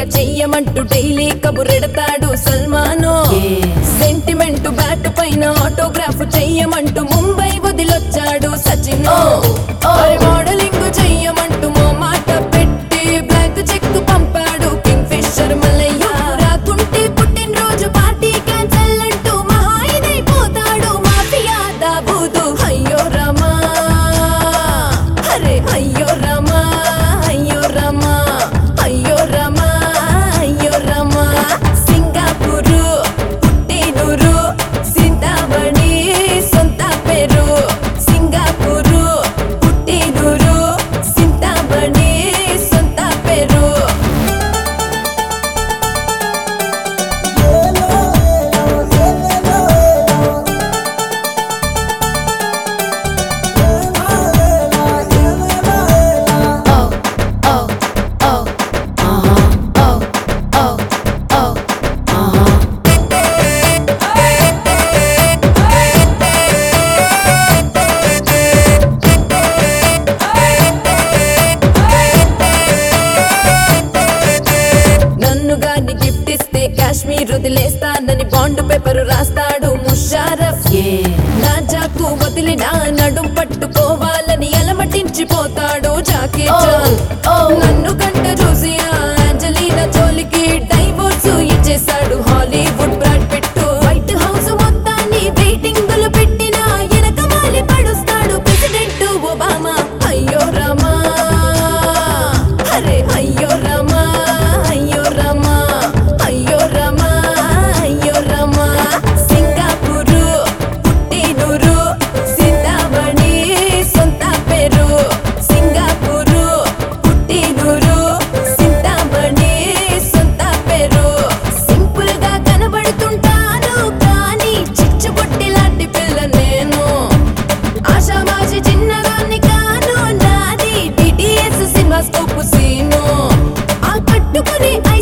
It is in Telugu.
చెయ్యమంటూ డైలీ కబురెడతాడు సల్మాను. సెంటిమెంట్ బ్యాట్ పైన ఆటోగ్రాఫ్ చెయ్యమంటూ ముంబై వదిలొచ్చాడు సచిన్. మోడలింగ్ చెయ్యమంటూ మో మాట పెట్టి బ్లాంక్ చెక్ పంపాడు కింగ్ ఫిషర్ మల్లయ్య. రాకుంటే పుట్టినరోజు పార్టీ క్యాన్సల్ అంటూ మహాయిదైపోతాడు మాఫియా దాబూదు. అయ్యో రామా, అరే అయ్యో రామా, అయ్యో రామా, అయ్యో రామా, అయ్యో రామా. సింగపూరు పుట్టినూరు, సింతామణి సొంత పేరు. సింగపూరు పుట్టినూరు, సింతామణి సొంత పేరు. నన్ను గాని గిఫ్ట్ ఇస్తే కాశ్మీర్ వదిలేస్తానని బాండ్ పేపర్ రాస్తాడు ముషారఫ్. నా జాకు వదిలిన నడుం పట్టుకోవాలని అలమటించిపోతాడు జాకీ చాన్. నన్ను కంట చూసి అంజలీనా జోలికి డైవోర్స్ ఇచ్చేశాడు Hollywood Brad Pitt. White House మొత్తాన్ని వెయిటింగులు పెట్టిన ఎనకమాలి పడుస్తాడు ప్రెసిడెంట్ ఒబామా. అయ్యో రామా, అరే అయ్యో రామా, అయ్యో రామా, అయ్యో రామా, అయ్యో రామా. సింగపూరు పుట్టినూరు, సింతామణి సొంత పేరు. సింగపూరు పుట్టినూరు, సింతామణి సొంత పేరు. సింపుల్ గా కనబడుతుంటాను కానీ చిచ్చుబొట్టి లాంటి పిల్ల నేను. ఆషామాషి చిన్నదాన్ని కాను, నాది డిటిఎస్ సినిమా స్కోప్ సీను. ఆ కట్టుకుని